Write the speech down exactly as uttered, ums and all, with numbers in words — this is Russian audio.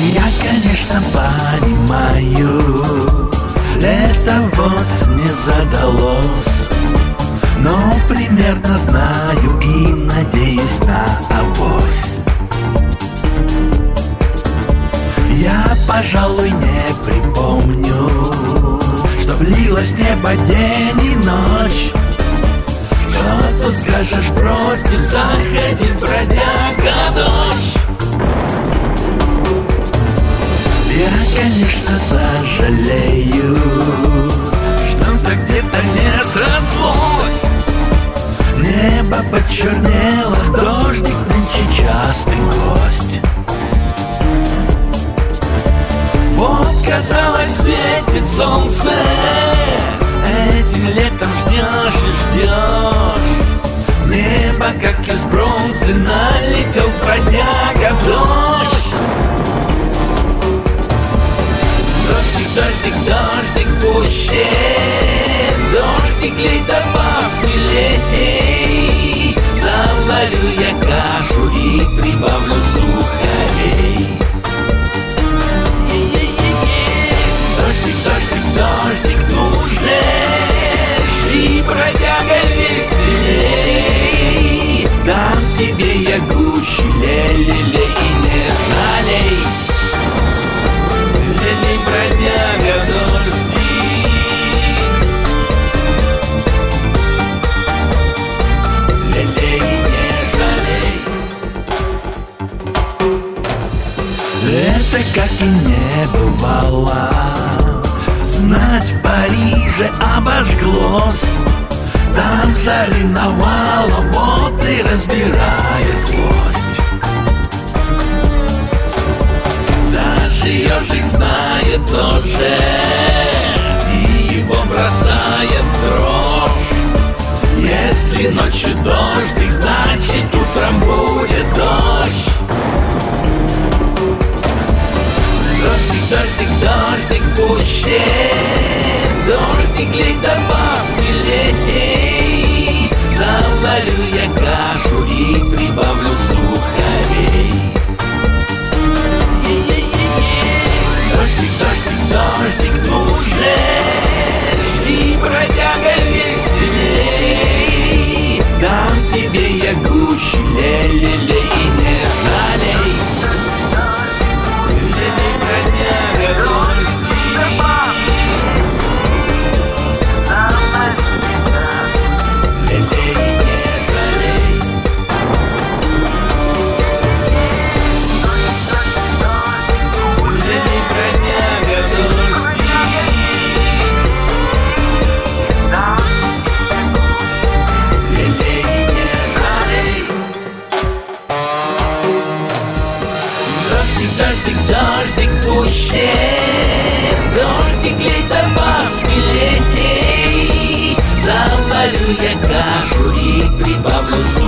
Я, конечно, понимаю, лето вот не задалось, но примерно знаю и надеюсь на авось. Я, пожалуй, не припомню, чтоб лилось небо день и ночь. Что тут скажешь против, заходит бродяга дождь. Я, конечно, сожалею, что-то где-то не срослось. Небо почернело, дождик нынче частый гость. Вот, казалось, светит солнце, этим летом ждешь и ждешь. Небо, как из бронзы, налетел бродяга дождь. Дождик, дождик, дождик пуще, дождик лей да посмелей. Заварю я кашу и прибавлю сухарей. Дождик, дождик, дождик, ну же, жди, бродяга, веселей. Дам тебе я гущу, ле-ле-ле, и не жалей. Ле-ле, бродяга, дождик, ле-ле, и не жалей. Лето, как и не бывало, знать в Париже обожглось. Там зареновало, вот и разбирает злость. Даже ежик знает тоже, и его бросает дрожь. Если ночью дождик, значит утром будет дождь. Дождик, дождик, дождик пуще, дождик лей да посмелей. Заварю я кашу и прибавлю сухарей. Дождик, дождик, дождик, ну же, жди, бродяга, веселей. Дам тебе я гущу, ле-ле-ле, и не жалей. Дождик, дождик пуще, дождик лей да посмелей. Заварю я кашу и прибавлю